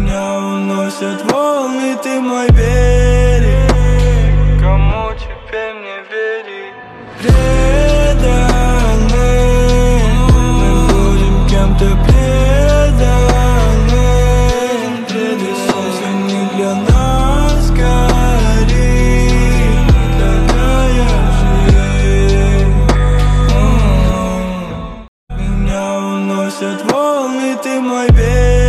Меня уносят волны, ты мой берег. Кому теперь мне верить? Преданы, мы будем кем-то преданы. Преды солнце не для нас горит, такая жизнь. Меня уносят волны, ты мой берег.